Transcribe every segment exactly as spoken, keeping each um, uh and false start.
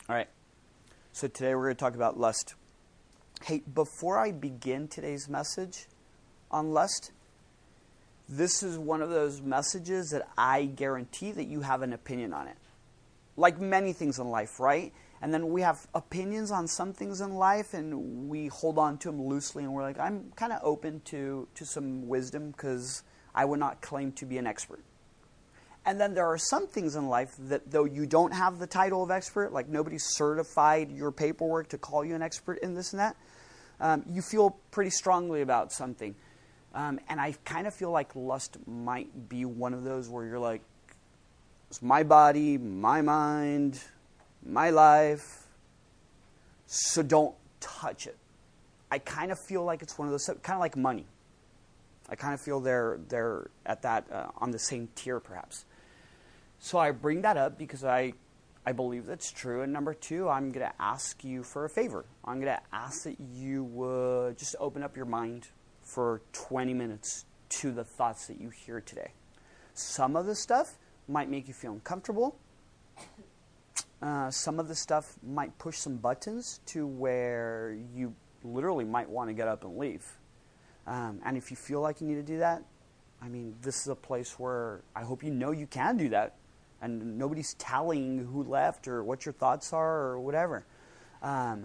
All right. So today we're going to talk about lust. Hey, before I begin today's message on lust, this is one of those messages that I guarantee that you have an opinion on it. Like many things in life, right? And then we have opinions on some things in life and we hold on to them loosely and we're like, I'm kind of open to, to some wisdom because I would not claim to be an expert. And then there are some things in life that though you don't have the title of expert, like nobody certified your paperwork to call you an expert in this and that, um, you feel pretty strongly about something. Um, and I kind of feel like lust might be one of those where you're like, it's my body, my mind, my life, so don't touch it. I kind of feel like it's one of those, kind of like money. I kind of feel they're, they're at that, uh, on the same tier perhaps. So I bring that up because I, I believe that's true. And number two, I'm going to ask you for a favor. I'm going to ask that you would just open up your mind for twenty minutes to the thoughts that you hear today. Some of the stuff might make you feel uncomfortable. Uh, some of the stuff might push some buttons to where you literally might want to get up and leave. Um, and if you feel like you need to do that, I mean, this is a place where I hope you know you can do that. And nobody's telling who left or what your thoughts are or whatever. Um,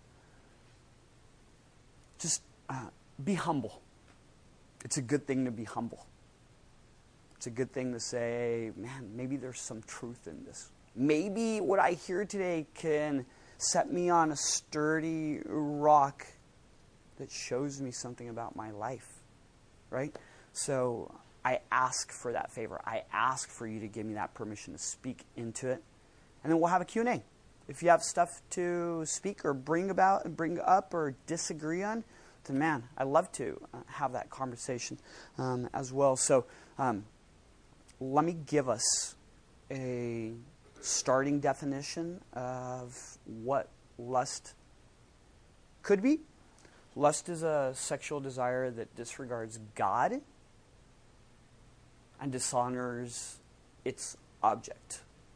just uh, be humble. It's a good thing to be humble. It's a good thing to say, man, maybe there's some truth in this. Maybe what I hear today can set me on a sturdy rock that shows me something about my life, right? So I ask for that favor. I ask for you to give me that permission to speak into it. And then we'll have a Q and A. If you have stuff to speak or bring about, bring up or disagree on, then man, I love to uh, have that conversation um, as well. So um, let me give us a starting definition of what lust could be. Lust is a sexual desire that disregards God and dishonors its object.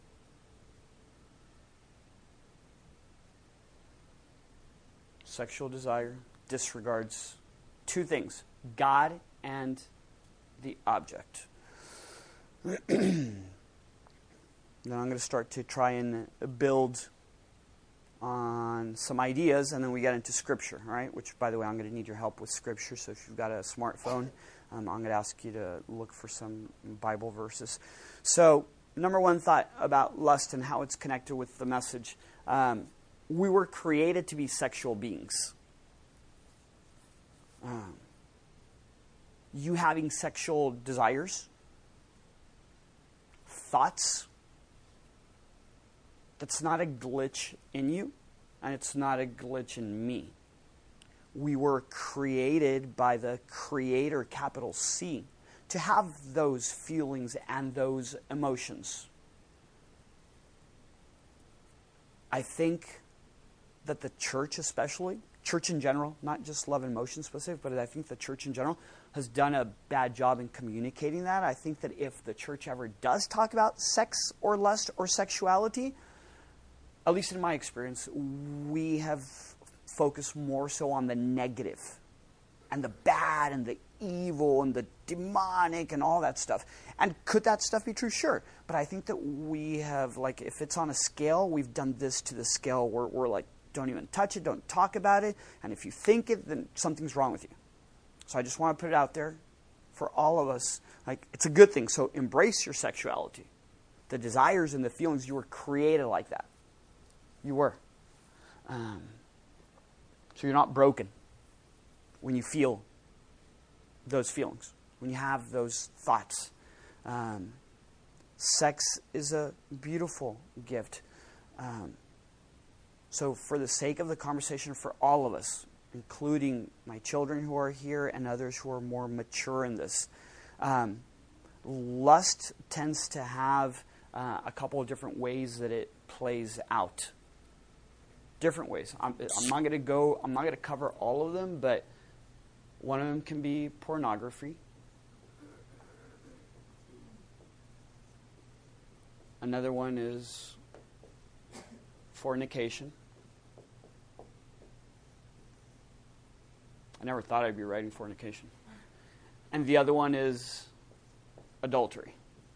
Sexual desire disregards two things, God and the object. Then I'm going to start to try and build on some ideas, and then we get into Scripture, right? Which, by the way, I'm going to need your help with Scripture, so if you've got a smartphone, Um, I'm going to ask you to look for some Bible verses. So, number one thought about lust and how it's connected with the message. Um, we were created to be sexual beings. Um, you having sexual desires, thoughts, that's not a glitch in you, and it's not a glitch in me. We were created by the Creator, capital C, to have those feelings and those emotions. I think that the church especially, church in general, not just Love and Motion specific, but I think the church in general has done a bad job in communicating that. I think that if the church ever does talk about sex or lust or sexuality, at least in my experience, we have focus more so on the negative and the bad and the evil and the demonic and all that stuff. And could that stuff be true? Sure. But I think that we have, like, if it's on a scale, we've done this to the scale where we're like, don't even touch it, don't talk about it. And if you think it, then something's wrong with you. So I just want to put it out there for all of us. Like, it's a good thing. So embrace your sexuality. The desires and the feelings, you were created like that. You were. Um... So you're not broken when you feel those feelings, when you have those thoughts. Um, sex is a beautiful gift. Um, so for the sake of the conversation for all of us, including my children who are here and others who are more mature in this, um, lust tends to have uh, a couple of different ways that it plays out. Different ways. I'm, I'm not going to go, I'm not going to cover all of them, but one of them can be pornography. Another one is fornication. I never thought I'd be writing fornication. And the other one is adultery.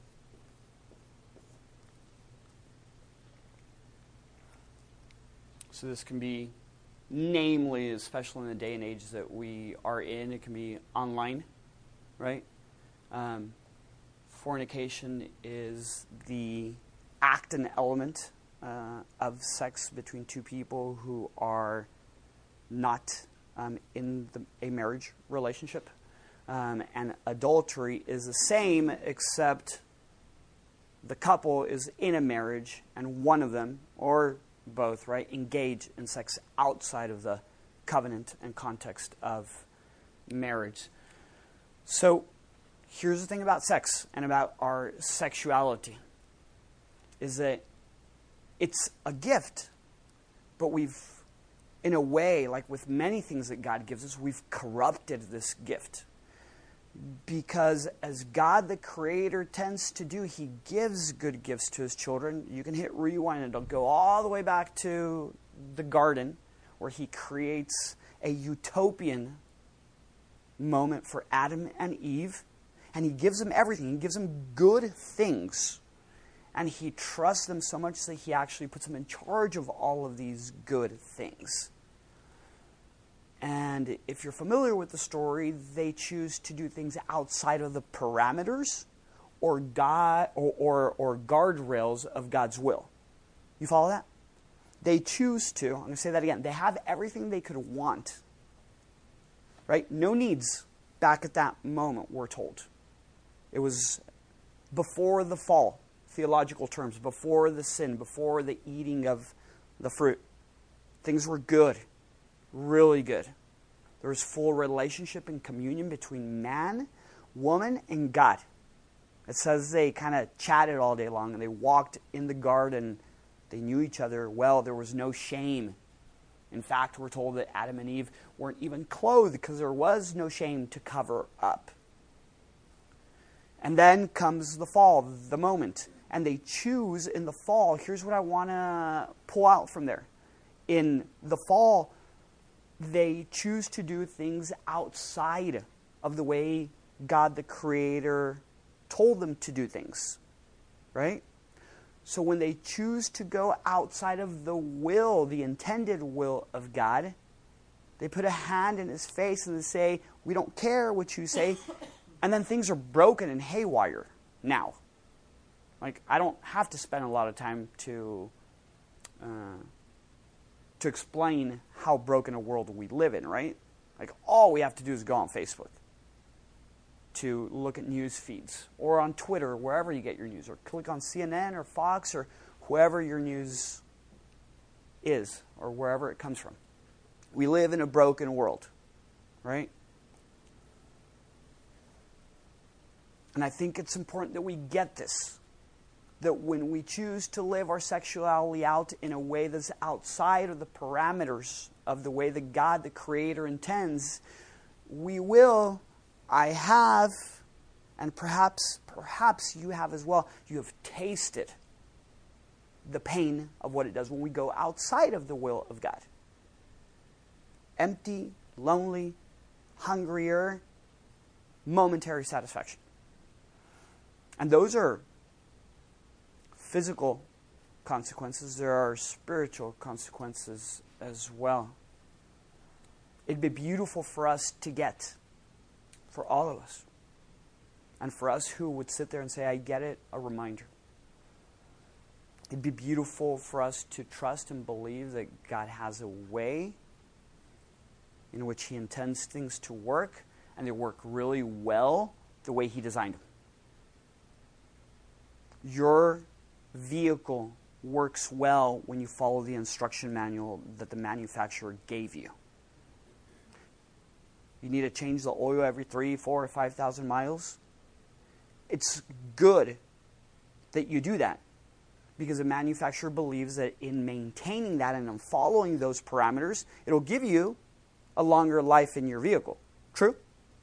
So this can be, namely, especially in the day and age that we are in, it can be online, right? Um, fornication is the act and element uh, of sex between two people who are not um, in the, a marriage relationship. Um, and adultery is the same, except the couple is in a marriage and one of them, or both, right, engage in sex outside of the covenant and context of marriage. So here's the thing about sex and about our sexuality, is that it's a gift, but we've, in a way, like with many things that God gives us, we've corrupted this gift. Because as God the Creator tends to do, He gives good gifts to His children. You can hit rewind and it'll go all the way back to the garden, where He creates a utopian moment for Adam and Eve. And He gives them everything. He gives them good things. And He trusts them so much that He actually puts them in charge of all of these good things. And if you're familiar with the story, they choose to do things outside of the parameters or God or, or, or guardrails of God's will. You follow that? They choose to, I'm going to say that again, they have everything they could want. Right? No needs back at that moment, we're told. It was before the fall, theological terms, before the sin, before the eating of the fruit. Things were good. Really good. There was full relationship and communion between man, woman, and God. It says they kind of chatted all day long and they walked in the garden. They knew each other well. There was no shame. In fact, we're told that Adam and Eve weren't even clothed because there was no shame to cover up. And then comes the fall, the moment. And they choose in the fall. Here's what I want to pull out from there. In the fall, they choose to do things outside of the way God the Creator told them to do things. Right? So when they choose to go outside of the will, the intended will of God, they put a hand in His face and they say, we don't care what you say. And then things are broken and haywire now. Like, I don't have to spend a lot of time to uh, to explain how broken a world we live in, right? Like, all we have to do is go on Facebook to look at news feeds, or on Twitter, wherever you get your news, or click on C N N or Fox or whoever your news is, or wherever it comes from. We live in a broken world, right? And I think it's important that we get this. That when we choose to live our sexuality out in a way that's outside of the parameters of the way that God, the Creator, intends, we will, I have, and perhaps, perhaps you have as well, you have tasted the pain of what it does when we go outside of the will of God. Empty, lonely, hungrier, momentary satisfaction. And those are physical consequences. There are spiritual consequences as well. It'd be beautiful for us to get, for all of us, and for us who would sit there and say, I get it, a reminder. It'd be beautiful for us to trust and believe that God has a way in which He intends things to work, and they work really well the way He designed them. Your vehicle works well when you follow the instruction manual that the manufacturer gave you. You need to change the oil every three, four, or five thousand miles. It's good that you do that, because the manufacturer believes that in maintaining that and in following those parameters, it'll give you a longer life in your vehicle. True?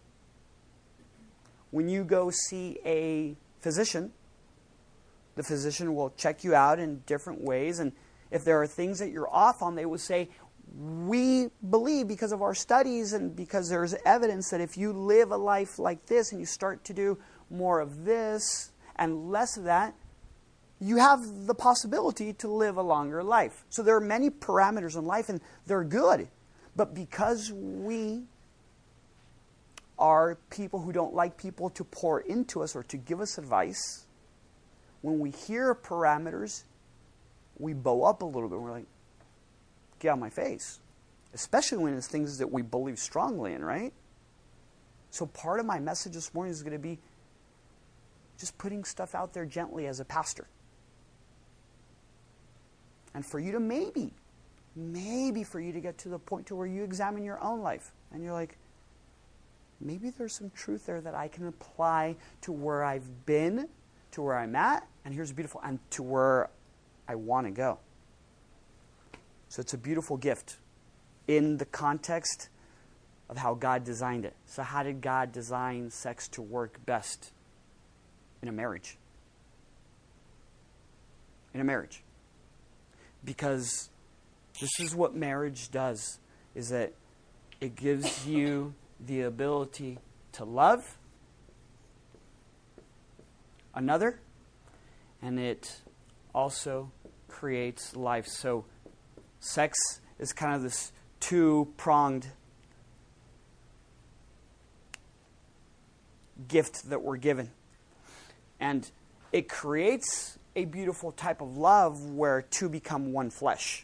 When you go see a physician, the physician will check you out in different ways, and If there are things that you're off on, they will say, we believe because of our studies and because there's evidence that if you live a life like this and you start to do more of this and less of that, you have the possibility to live a longer life. So there are many parameters in life, and they're good. But because we are people who don't like people to pour into us or to give us advice, when we hear parameters, we bow up a little bit. We're like, get out of my face. Especially when it's things that we believe strongly in, right? So part of my message this morning is going to be just putting stuff out there gently as a pastor. And for you to maybe, maybe for you to get to the point to where you examine your own life. And you're like, maybe there's some truth there that I can apply to where I've been, to where I'm at, and here's beautiful, and to where I want to go. So it's a beautiful gift in the context of how God designed it. So how did God design sex to work best in a marriage? In a marriage. Because this is what marriage does, is that it gives you the ability to love another, and it also creates life. So sex is kind of this two-pronged gift that we're given. And it creates a beautiful type of love where two become one flesh.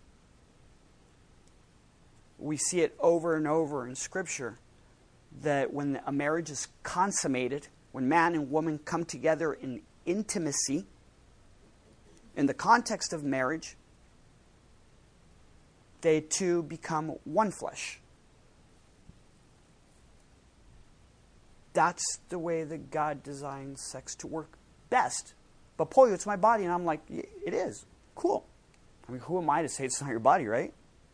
We see it over and over in Scripture that when a marriage is consummated, when man and woman come together in intimacy, in the context of marriage, they two become one flesh. That's the way that God designed sex to work best. But Polio, it's my body. And I'm like, it is. Cool. I mean, who am I to say it's not your body, right?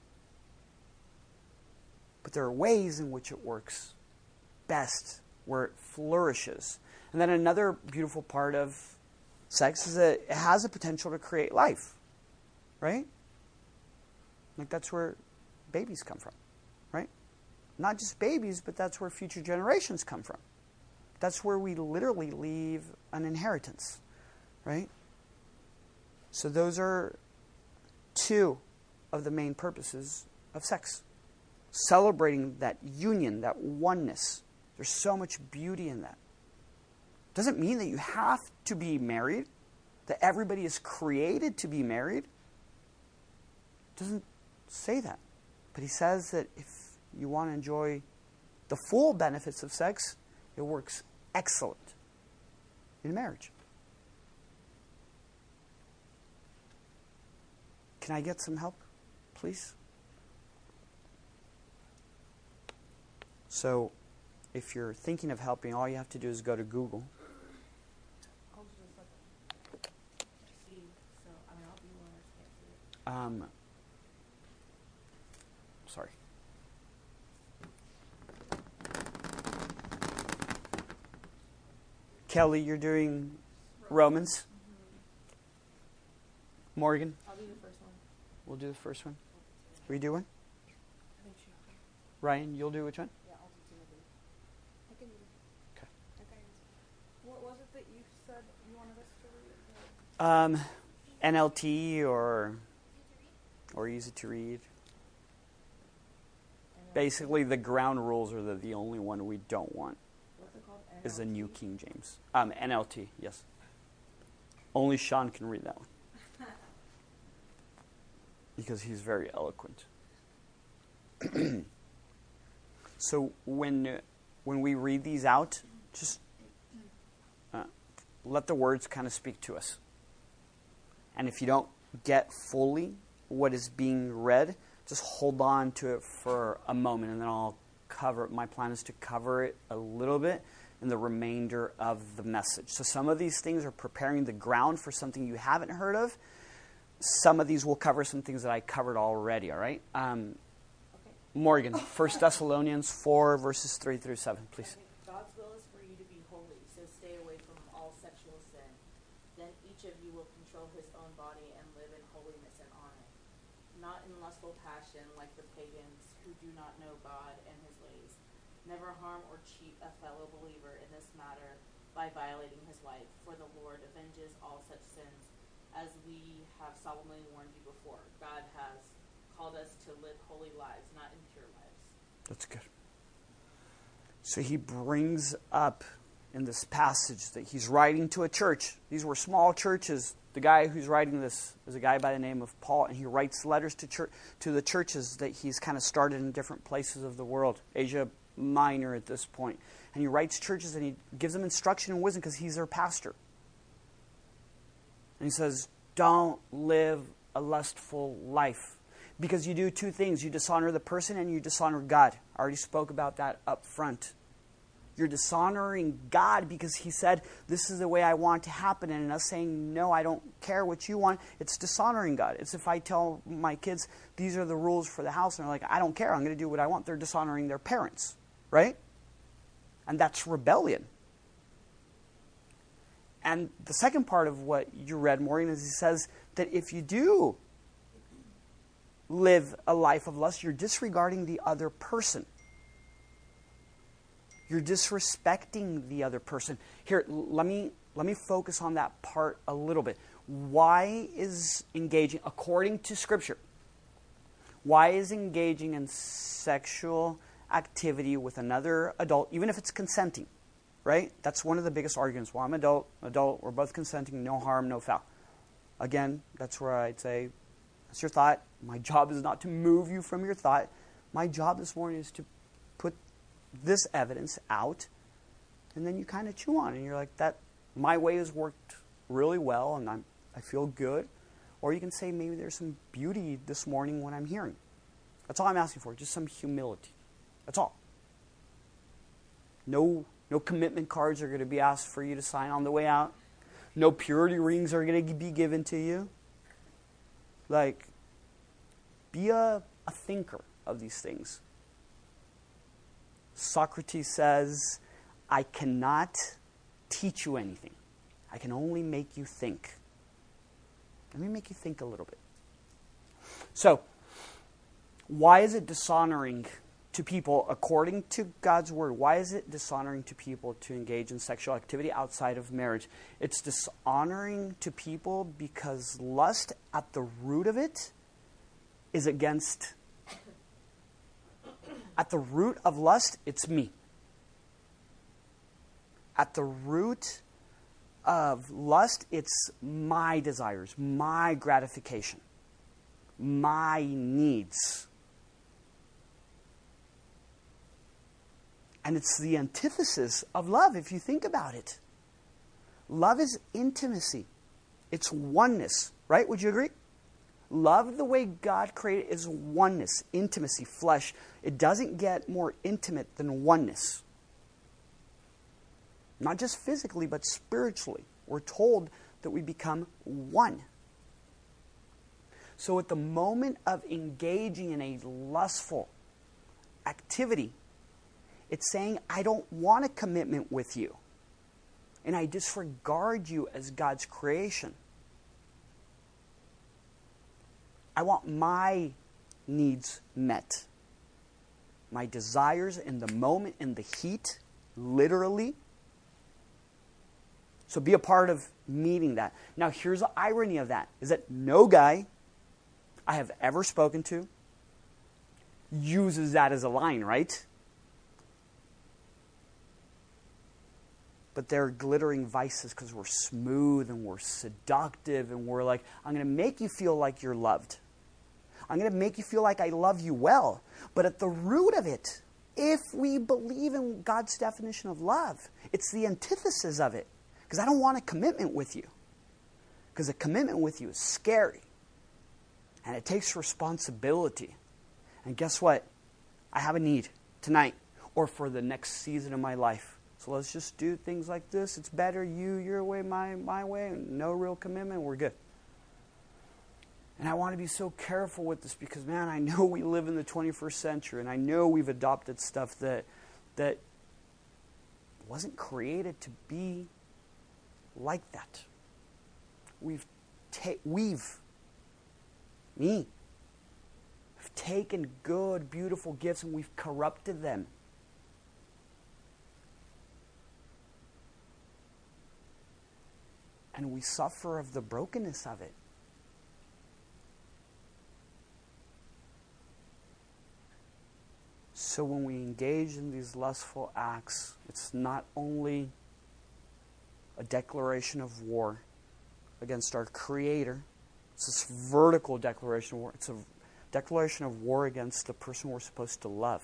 But there are ways in which it works best, where it flourishes. And then another beautiful part of sex is that it has a potential to create life, right? Like that's where babies come from, right? Not just babies, but that's where future generations come from. That's where we literally leave an inheritance, right? So those are two of the main purposes of sex. Celebrating that union, that oneness. There's so much beauty in that. Doesn't mean that you have to be married, that everybody is created to be married. Doesn't say that. But he says that if you want to enjoy the full benefits of sex, it works excellent in marriage. Can I get some help, please? So, if you're thinking of helping, all you have to do is go to Google. Um, sorry. Kelly, you're doing Romans. Mm-hmm. Morgan? I'll do the first one. We'll do the first one. Will you do one? I think she will. Ryan, you'll do which one? Yeah, I'll do Timothy. I can do it. Okay. Okay. What was it that you said you wanted us to read? Um, N L T or or easy to read. Basically, the ground rules are the, the only one we don't want. What's it called? Is the New King James. Um, N L T, yes. Only Sean can read that one. Because he's very eloquent. So when when we read these out, just uh, let the words kind of speak to us. And if you don't get fully what is being read, just hold on to it for a moment, and then I'll cover it. My plan is to cover it a little bit in the remainder of the message. So some of these things are preparing the ground for something you haven't heard of. Some of these will cover some things that I covered already, all right? Um, Okay. Morgan, First Thessalonians four, verses three through seven, please. Okay. God's will is for you to be holy, so stay away from all sexual sin. Then each of you will control his own body and live in holiness and honor, not in lustful passion like the pagans who do not know God and his ways. Never harm or cheat a fellow believer in this matter by violating his wife, for the Lord avenges all such sins, as we have solemnly warned you before. God has called us to live holy lives, not impure lives. That's good. So he brings up in this passage that he's writing to a church. These were small churches. The guy who's writing this is a guy by the name of Paul, and he writes letters to church, to the churches that he's kind of started in different places of the world, Asia Minor at this point. And he writes churches and he gives them instruction and wisdom because he's their pastor. And he says, don't live a lustful life. Because you do two things. You dishonor the person and you dishonor God. I already spoke about that up front. You're dishonoring God because he said, this is the way I want it to happen. And us saying, no, I don't care what you want. It's dishonoring God. It's if I tell my kids, these are the rules for the house. And they're like, I don't care. I'm going to do what I want. They're dishonoring their parents. Right? And that's rebellion. And the second part of what you read, Maureen, is he says that if you do live a life of lust, you're disregarding the other person. You're disrespecting the other person. Here, let me let me focus on that part a little bit. Why is engaging, according to Scripture, why is engaging in sexual activity with another adult, even if it's consenting, right? That's one of the biggest arguments. Well, I'm adult, adult, we're both consenting, no harm, no foul. Again, that's where I'd say, that's your thought. My job is not to move you from your thought. My job this morning is to put this evidence out, and then you kind of chew on it, and you're like, that, my way has worked really well, and I'm, I feel good. Or you can say, maybe there's some beauty this morning when I'm hearing. That's all I'm asking for, just some humility. That's all. No, no commitment cards are going to be asked for you to sign on the way out. No purity rings are going to be given to you. Like, be a, a thinker of these things. Socrates says, I cannot teach you anything. I can only make you think. Let me make you think a little bit. So, why is it dishonoring to people according to God's word? Why is it dishonoring to people to engage in sexual activity outside of marriage? It's dishonoring to people because lust at the root of it is against, at the root of lust, it's me. At the root of lust, it's my desires, my gratification, my needs. And it's the antithesis of love, if you think about it. Love is intimacy. It's oneness, right? Would you agree? Love, the way God created, is oneness, intimacy, flesh. It doesn't get more intimate than oneness. Not just physically, but spiritually. We're told that we become one. So at the moment of engaging in a lustful activity, it's saying, I don't want a commitment with you. And I disregard you as God's creation. I want my needs met. My desires in the moment, in the heat, literally. So be a part of meeting that. Now here's the irony of that, is that no guy I have ever spoken to uses that as a line, right? But they're glittering vices because we're smooth and we're seductive and we're like, I'm going to make you feel like you're loved. I'm going to make you feel like I love you well. But at the root of it, if we believe in God's definition of love, it's the antithesis of it. Because I don't want a commitment with you. Because a commitment with you is scary. And it takes responsibility. And guess what? I have a need tonight or for the next season of my life. So let's just do things like this. It's better you, your way, my, my way. No real commitment. We're good. And I want to be so careful with this because, man, I know we live in the twenty-first century. And I know we've adopted stuff that that wasn't created to be like that. We've, ta- we've, me, we've taken good, beautiful gifts and we've corrupted them. And we suffer of the brokenness of it. So when we engage in these lustful acts, it's not only a declaration of war against our Creator. It's this vertical declaration of war. It's a declaration of war against the person we're supposed to love.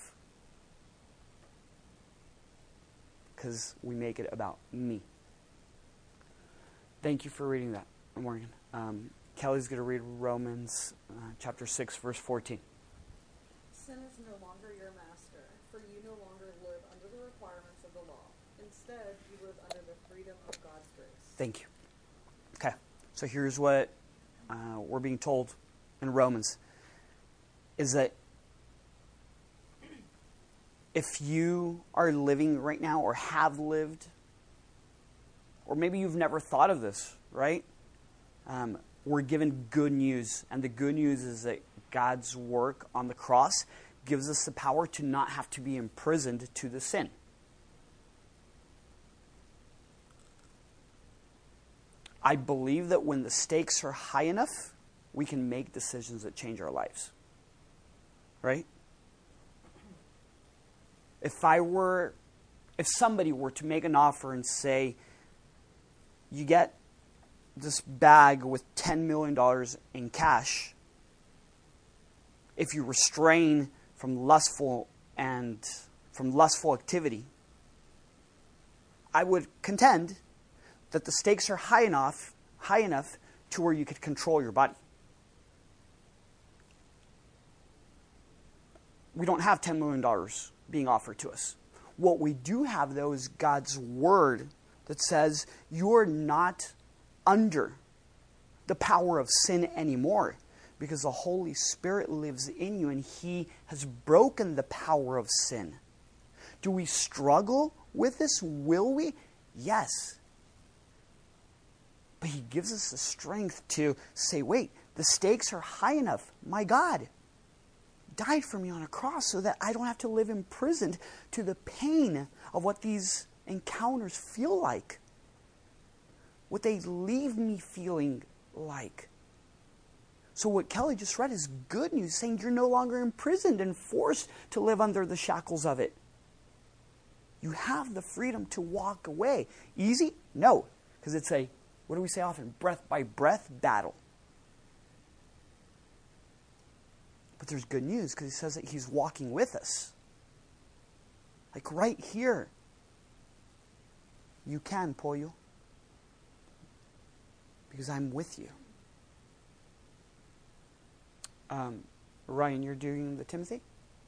Because we make it about me. Thank you for reading that, Morgan. Um, Kelly's going to read Romans uh, chapter six, verse fourteen. Sin is no longer your master, for you no longer live under the requirements of the law. Instead, you live under the freedom of God's grace. Thank you. Okay, so here's what uh, we're being told in Romans, is that if you are living right now or have lived, or maybe you've never thought of this, right? Um, we're given good news, and the good news is that God's work on the cross gives us the power to not have to be imprisoned to the sin. I believe that when the stakes are high enough, we can make decisions that change our lives. Right? If I were, if somebody were to make an offer and say, you get this bag with ten million dollars in cash if you restrain from lustful and from lustful activity, I would contend that the stakes are high enough, high enough to where you could control your body. We don't have ten million dollars being offered to us. What we do have, though, is God's word that says you're not under the power of sin anymore because the Holy Spirit lives in you and He has broken the power of sin. Do we struggle with this? Will we? Yes. But He gives us the strength to say, wait, the stakes are high enough. My God died for me on a cross so that I don't have to live imprisoned to the pain of what these encounters feel like. What they leave me feeling like. So what Kelly just read is good news, saying you're no longer imprisoned and forced to live under the shackles of it. You have the freedom to walk away. Easy? No. Because it's a, what do we say often? Breath by breath battle. But there's good news because He says that He's walking with us. Like right here. You can, Pollo. Because I'm with you. Um, Ryan, you're doing the Timothy?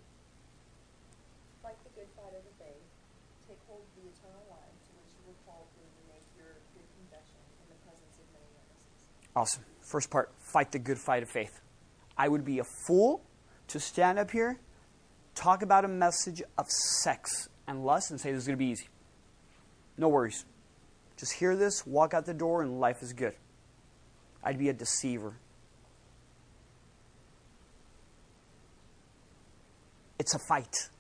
Fight the good fight of the faith. Take hold of the eternal life to which you were called when you make your good confession in the presence of many witnesses. Awesome. First part, fight the good fight of faith. I would be a fool to stand up here, talk about a message of sex and lust and say this is going to be easy. No worries. Just hear this, walk out the door, and life is good. I'd be a deceiver. It's a fight.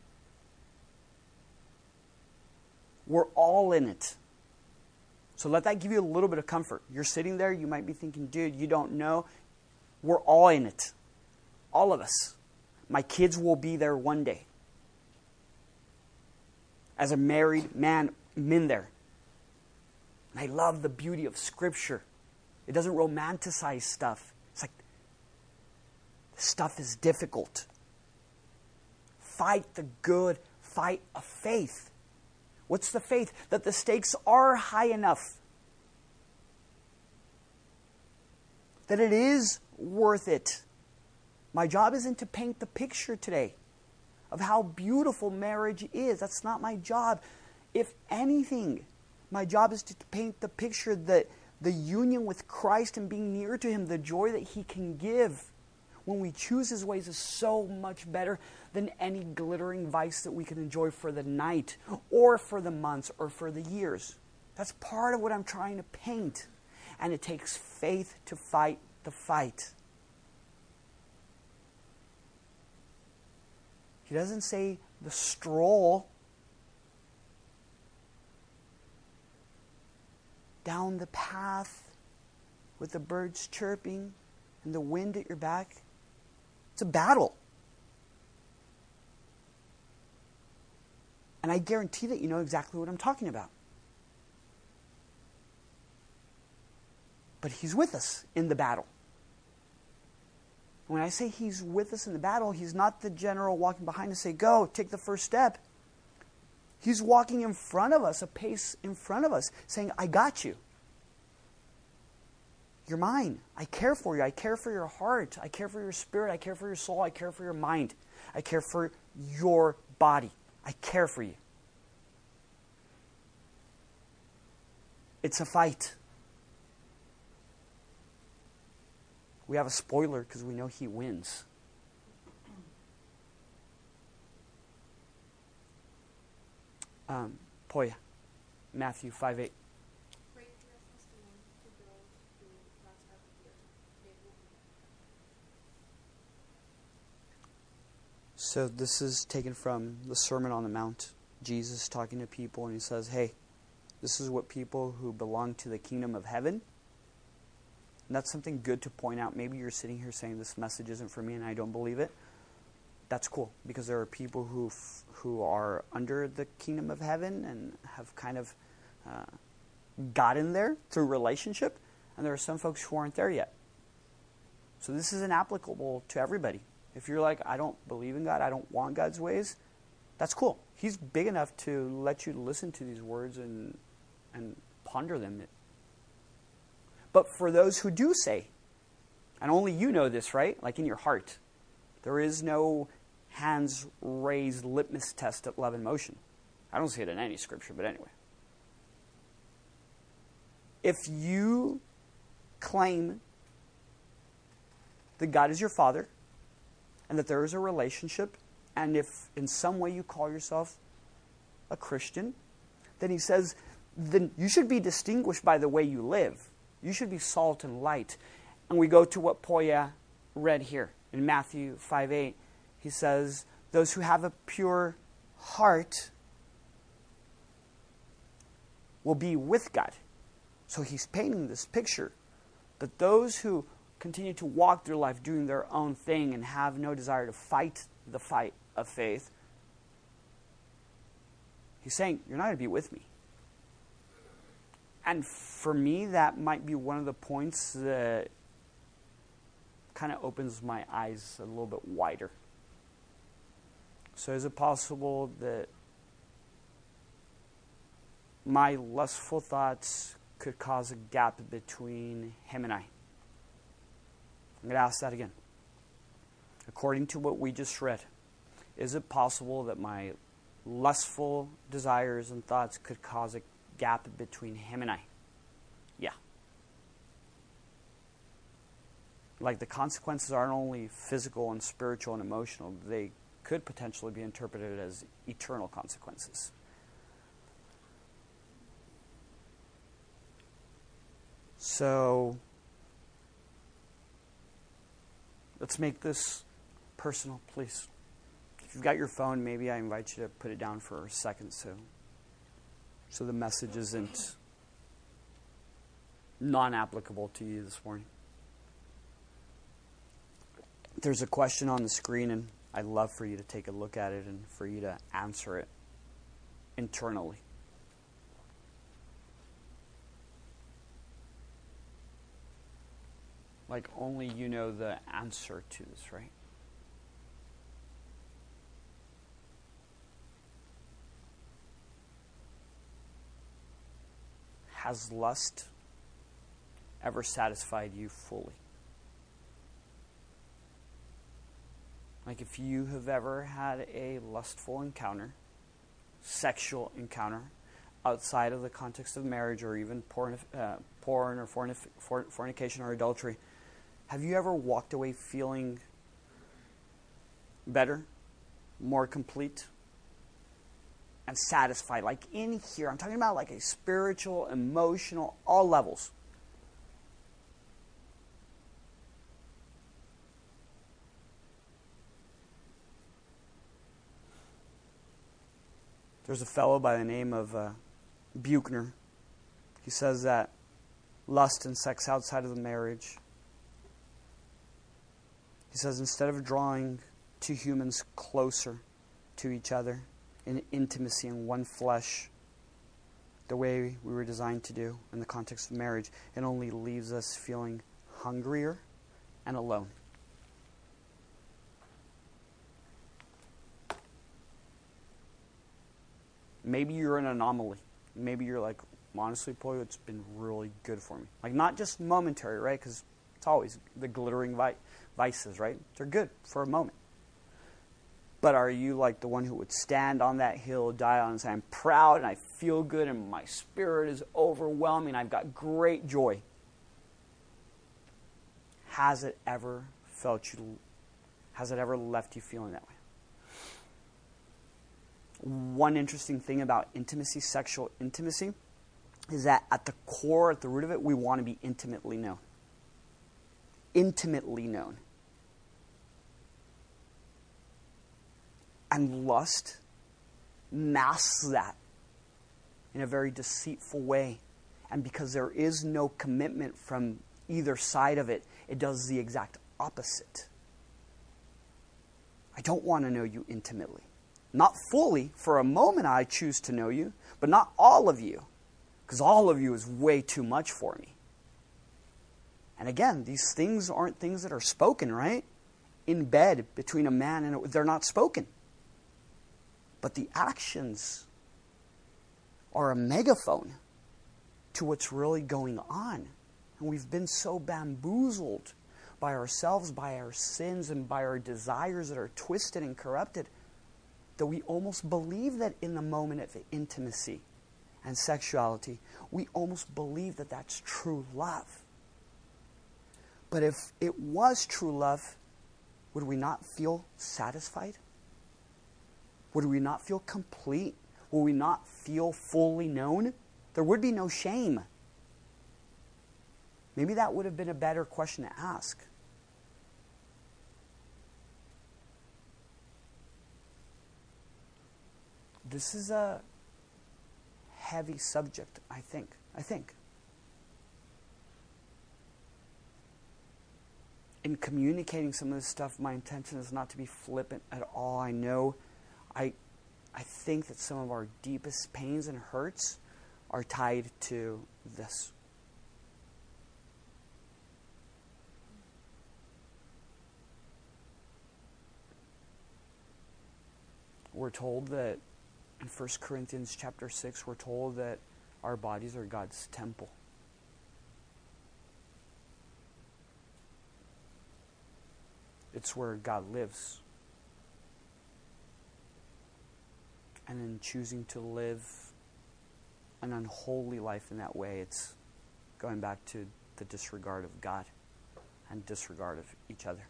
We're all in it. So let that give you a little bit of comfort. You're sitting there, you might be thinking, dude, you don't know. We're all in it. All of us. My kids will be there one day. As a married man, I'm in there. And I love the beauty of Scripture. It doesn't romanticize stuff. It's like, this stuff is difficult. Fight the good fight of faith. What's the faith? That the stakes are high enough. That it is worth it. My job isn't to paint the picture today of how beautiful marriage is. That's not my job. If anything, my job is to paint the picture that the union with Christ and being near to Him, the joy that He can give when we choose His ways is so much better than any glittering vice that we can enjoy for the night or for the months or for the years. That's part of what I'm trying to paint. And it takes faith to fight the fight. He doesn't say the stroll down the path with the birds chirping and the wind at your back. It's a battle. And I guarantee that you know exactly what I'm talking about. But he's with us in the battle. When I say he's with us in the battle, he's not the general walking behind us say, go, take the first step. He's walking in front of us, a pace in front of us, saying, I got you. You're mine. I care for you. I care for your heart. I care for your spirit. I care for your soul. I care for your mind. I care for your body. I care for you. It's a fight. We have a spoiler because we know he wins. Um, Poya, Matthew five eight. So this is taken from the Sermon on the Mount. Jesus talking to people, and he says, hey, this is what people who belong to the kingdom of heaven. And that's something good to point out. Maybe you're sitting here saying this message isn't for me and I don't believe it. That's cool, because there are people who f- who are under the kingdom of heaven and have kind of uh, gotten there through relationship, and there are some folks who aren't there yet. So this isn't applicable to everybody. If you're like, I don't believe in God, I don't want God's ways, that's cool. He's big enough to let you listen to these words and and ponder them. But for those who do say, and only you know this, right? Like in your heart, there is no hands raised litmus test of love and motion. I don't see it in any scripture, but anyway. If you claim that God is your Father, and that there is a relationship, and if in some way you call yourself a Christian, then he says, then you should be distinguished by the way you live. You should be salt and light. And we go to what Poya read here in Matthew five eight. He says, those who have a pure heart will be with God. So he's painting this picture that those who continue to walk through life doing their own thing and have no desire to fight the fight of faith, he's saying, you're not going to be with me. And for me, that might be one of the points that kind of opens my eyes a little bit wider. So is it possible that my lustful thoughts could cause a gap between him and I? I'm going to ask that again. According to what we just read, is it possible that my lustful desires and thoughts could cause a gap between him and I? Yeah. Like the consequences aren't only physical and spiritual and emotional, they could potentially be interpreted as eternal consequences. So let's make this personal, please. If you've got your phone, maybe I invite you to put it down for a second so, so the message isn't non-applicable to you this morning. There's a question on the screen, and I'd love for you to take a look at it and for you to answer it internally. Like only you know the answer to this, right? Has lust ever satisfied you fully? Like if you have ever had a lustful encounter, sexual encounter, outside of the context of marriage or even porn, uh, porn or fornif- for, fornication or adultery, have you ever walked away feeling better, more complete, and satisfied? Like in here, I'm talking about like a spiritual, emotional, all levels. There's a fellow by the name of uh, Buchner. He says that lust and sex outside of the marriage, he says, instead of drawing two humans closer to each other in intimacy in one flesh, the way we were designed to do in the context of marriage, it only leaves us feeling hungrier and alone. Maybe you're an anomaly. Maybe you're like, honestly, boy, it's been really good for me. Like, not just momentary, right? Because it's always the glittering vi- vices, right? They're good for a moment. But are you like the one who would stand on that hill, die on and say, I'm proud and I feel good and my spirit is overwhelming, I've got great joy? Has it ever felt you, has it ever left you feeling that way? One interesting thing about intimacy, sexual intimacy, is that at the core, at the root of it, we want to be intimately known. Intimately known. And lust masks that in a very deceitful way. And because there is no commitment from either side of it, it does the exact opposite. I don't want to know you intimately. Not fully. For a moment I choose to know you, but not all of you. Because all of you is way too much for me. And again, these things aren't things that are spoken, right? In bed between a man and a, they're not spoken. But the actions are a megaphone to what's really going on. And we've been so bamboozled by ourselves, by our sins, and by our desires that are twisted and corrupted, that we almost believe that in the moment of intimacy and sexuality, we almost believe that that's true love. But if it was true love, would we not feel satisfied? Would we not feel complete? Would we not feel fully known? There would be no shame. Maybe that would have been a better question to ask. This is a heavy subject, I think. I think. In communicating some of this stuff, my intention is not to be flippant at all. I know, I, I think that some of our deepest pains and hurts are tied to this. We're told that in First Corinthians chapter six, we're told that our bodies are God's temple. It's where God lives. And in choosing to live an unholy life in that way, it's going back to the disregard of God and disregard of each other.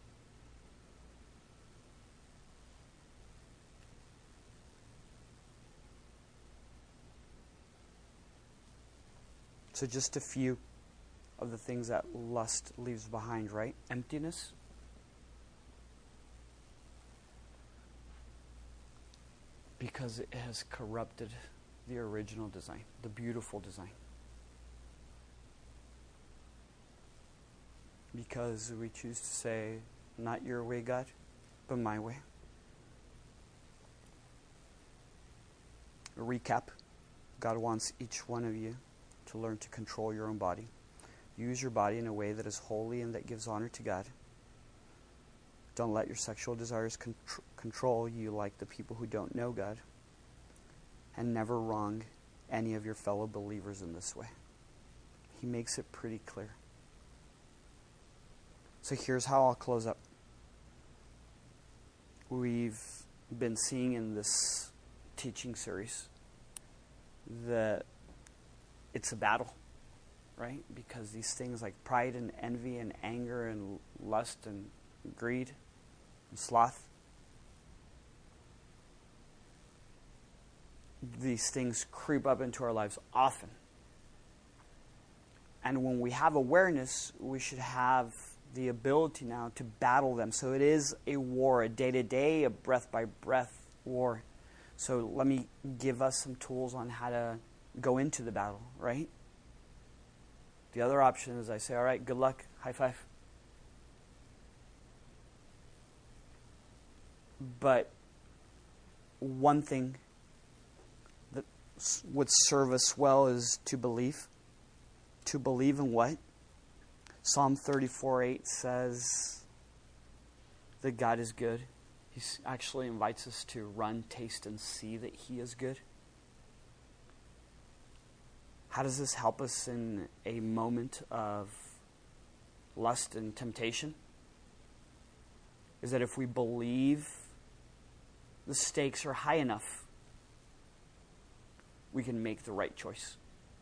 So just a few of the things that lust leaves behind, right? Emptiness. Because it has corrupted the original design, the beautiful design. Because we choose to say, not your way, God, but my way. A recap. God wants each one of you to learn to control your own body. Use your body in a way that is holy and that gives honor to God. Don't let your sexual desires con- control you like the people who don't know God. And never wrong any of your fellow believers in this way. He makes it pretty clear. So here's how I'll close up. We've been seeing in this teaching series that it's a battle, right? Because these things like pride and envy and anger and lust and greed and sloth, these things creep up into our lives often. And when we have awareness, we should have the ability now to battle them. So it is a war, a day-to-day, a breath-by-breath war. So let me give us some tools on how to go into the battle, right? The other option is I say, all right, good luck, high five. But one thing that would serve us well is to believe. To believe in what? Psalm thirty-four eight says that God is good. He actually invites us to run, taste, and see that He is good. How does this help us in a moment of lust and temptation? Is that if we believe the stakes are high enough, we can make the right choice.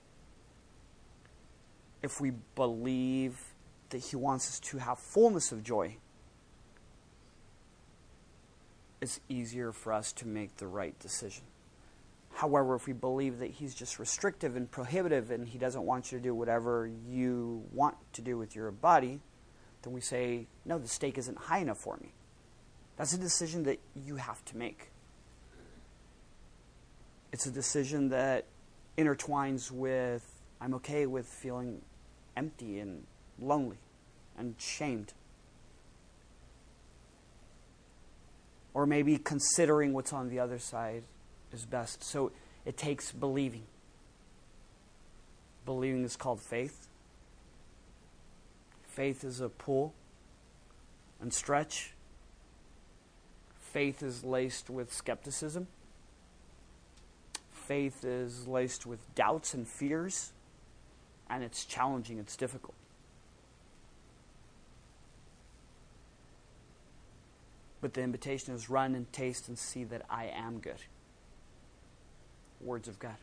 If we believe that He wants us to have fullness of joy, it's easier for us to make the right decision. However, if we believe that He's just restrictive and prohibitive and He doesn't want you to do whatever you want to do with your body, then we say, no, the stake isn't high enough for me. That's a decision that you have to make. It's a decision that intertwines with, I'm okay with feeling empty and lonely and shamed. Or maybe considering what's on the other side is best. So it takes believing. Believing is called faith. Faith is a pull and stretch. Faith is laced with skepticism. Faith is laced with doubts and fears. And it's challenging, it's difficult. But the invitation is run and taste and see that I am good. Words of God.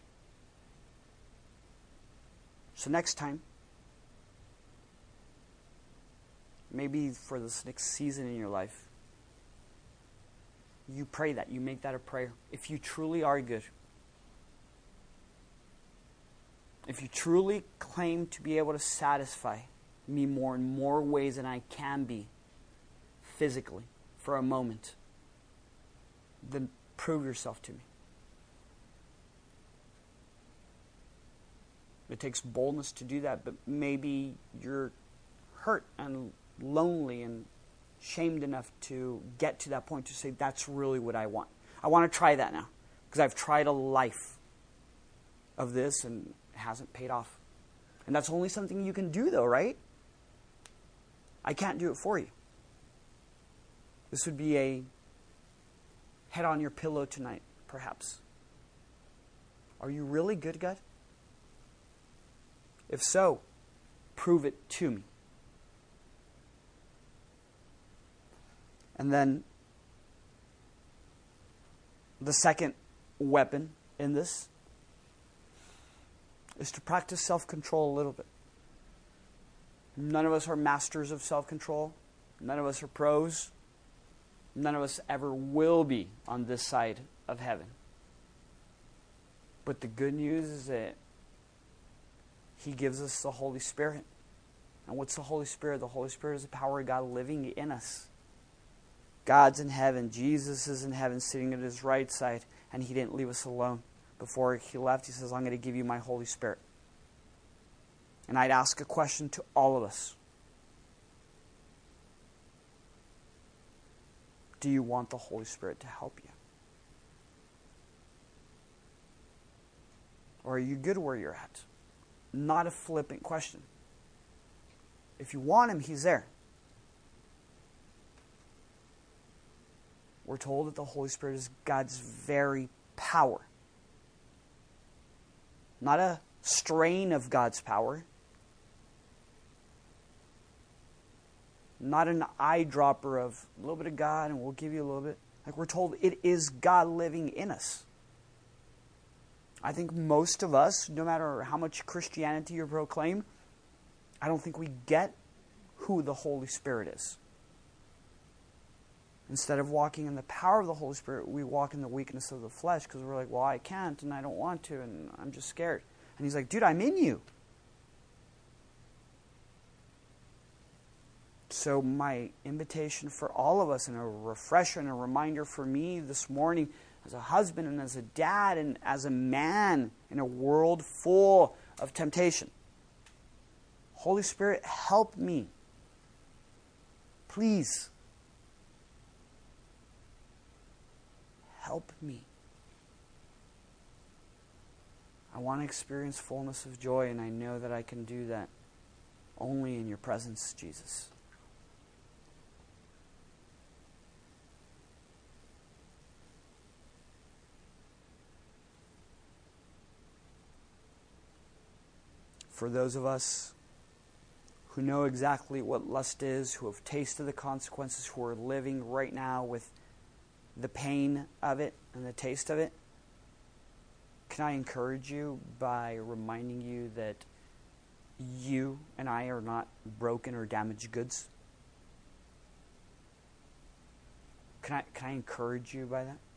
So next time, maybe for this next season in your life, you pray that. You make that a prayer. If you truly are good, if you truly claim to be able to satisfy me more in more ways than I can be physically for a moment, then prove yourself to me. It takes boldness to do that, but maybe you're hurt and lonely and shamed enough to get to that point to say, that's really what I want. I want to try that now, because I've tried a life of this and it hasn't paid off. And that's only something you can do though, right? I can't do it for you. This would be a head on your pillow tonight, perhaps. Are you really good, God? If so, prove it to me. And then the second weapon in this is to practice self-control a little bit. None of us are masters of self-control. None of us are pros. None of us ever will be on this side of heaven. But the good news is that He gives us the Holy Spirit. And what's the Holy Spirit? The Holy Spirit is the power of God living in us. God's in heaven. Jesus is in heaven sitting at His right side. And He didn't leave us alone. Before He left, He says, I'm going to give you my Holy Spirit. And I'd ask a question to all of us. Do you want the Holy Spirit to help you? Or are you good where you're at? Not a flippant question. If you want Him, He's there. We're told that the Holy Spirit is God's very power. Not a strain of God's power. Not an eyedropper of a little bit of God and we'll give you a little bit. Like we're told, it is God living in us. I think most of us, no matter how much Christianity you proclaim, I don't think we get who the Holy Spirit is. Instead of walking in the power of the Holy Spirit, we walk in the weakness of the flesh because we're like, well, I can't and I don't want to and I'm just scared. And He's like, dude, I'm in you. So my invitation for all of us and a refresher and a reminder for me this morning as a husband and as a dad and as a man in a world full of temptation. Holy Spirit, help me. Please. Help me. I want to experience fullness of joy, and I know that I can do that only in your presence, Jesus. For those of us who know exactly what lust is, who have tasted the consequences, who are living right now with the pain of it and the taste of it, can I encourage you by reminding you that you and I are not broken or damaged goods? Can I, can I encourage you by that?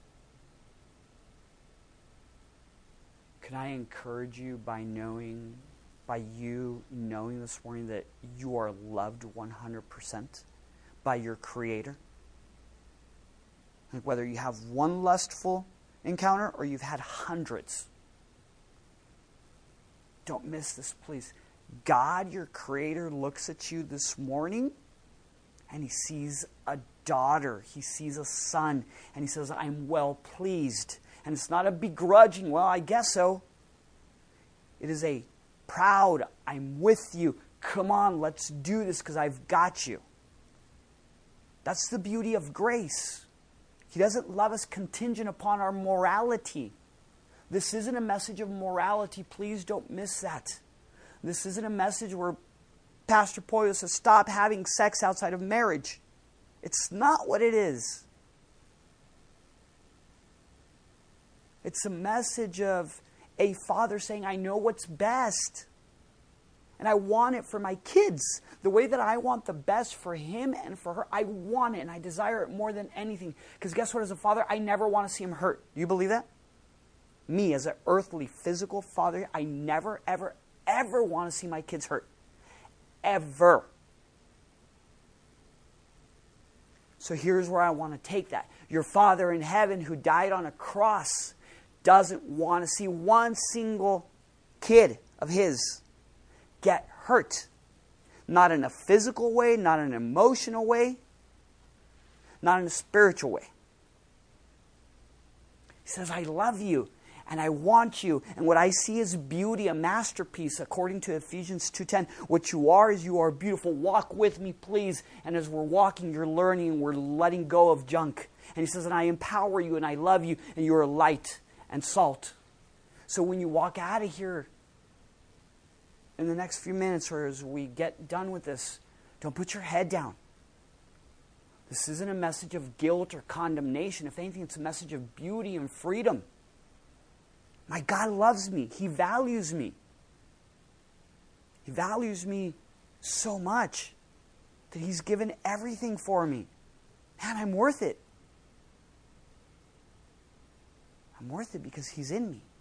Can I encourage you by knowing, by you knowing this morning that you are loved one hundred percent by your Creator? Like whether you have one lustful encounter or you've had hundreds. Don't miss this, please. God, your Creator, looks at you this morning and He sees a daughter. He sees a son. And He says, I'm well pleased. And it's not a begrudging, well, I guess so. It is a proud, I'm with you. Come on, let's do this because I've got you. That's the beauty of grace. He doesn't love us contingent upon our morality. This isn't a message of morality. Please don't miss that. This isn't a message where Pastor Pollo says, stop having sex outside of marriage. It's not what it is. It's a message of a father saying, I know what's best. And I want it for my kids. The way that I want the best for him and for her, I want it and I desire it more than anything. Because guess what, as a father, I never want to see him hurt. Do you believe that? Me, as an earthly, physical father, I never, ever, ever want to see my kids hurt. Ever. So here's where I want to take that. Your Father in heaven who died on a cross doesn't want to see one single kid of his get hurt. Not in a physical way, not in an emotional way, not in a spiritual way. He says, I love you and I want you. And what I see is beauty, a masterpiece, according to Ephesians two ten. What you are is you are beautiful. Walk with me, please. And as we're walking, you're learning and we're letting go of junk. And he says, and I empower you and I love you and you are light and salt. So when you walk out of here in the next few minutes or as we get done with this, don't put your head down. This isn't a message of guilt or condemnation. If anything, it's a message of beauty and freedom. My God loves me. He values me. He values me so much that He's given everything for me. Man, I'm worth it. I'm worth it because He's in me.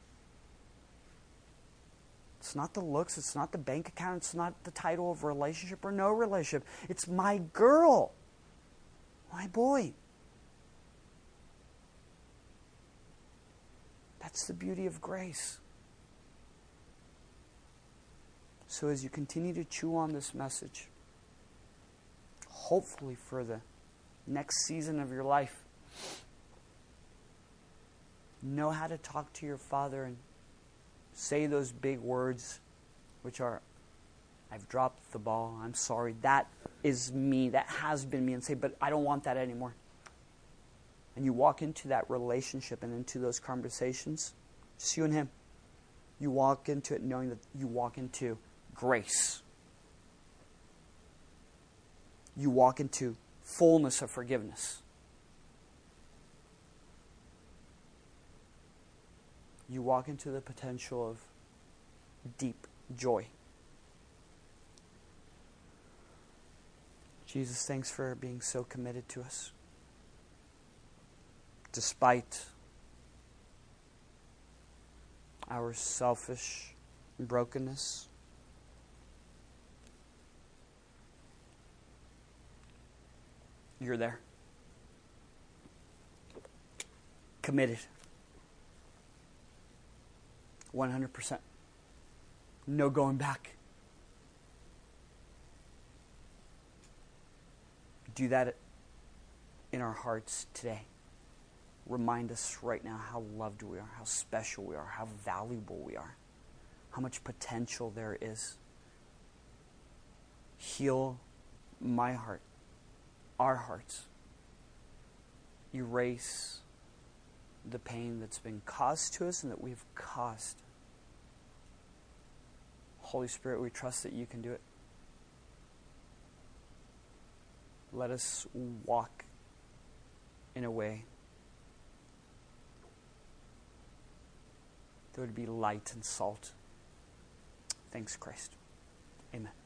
It's not the looks, it's not the bank account, it's not the title of relationship or no relationship. It's my girl, my boy. That's the beauty of grace. So as you continue to chew on this message, hopefully for the next season of your life, know how to talk to your Father and say those big words, which are, I've dropped the ball, I'm sorry, that is me, that has been me, and say, but I don't want that anymore. And you walk into that relationship and into those conversations, just you and Him. You walk into it knowing that you walk into grace. You walk into fullness of forgiveness. You walk into the potential of deep joy. Jesus, thanks for being so committed to us. Despite our selfish brokenness, you're there. Committed. one hundred percent. No going back. Do that in our hearts today. Remind us right now how loved we are, how special we are, how valuable we are, how much potential there is. Heal my heart, our hearts. Erase the pain that's been caused to us and that we've caused. Holy Spirit, we trust that you can do it. Let us walk in a way that would be light and salt. Thanks, Christ. Amen.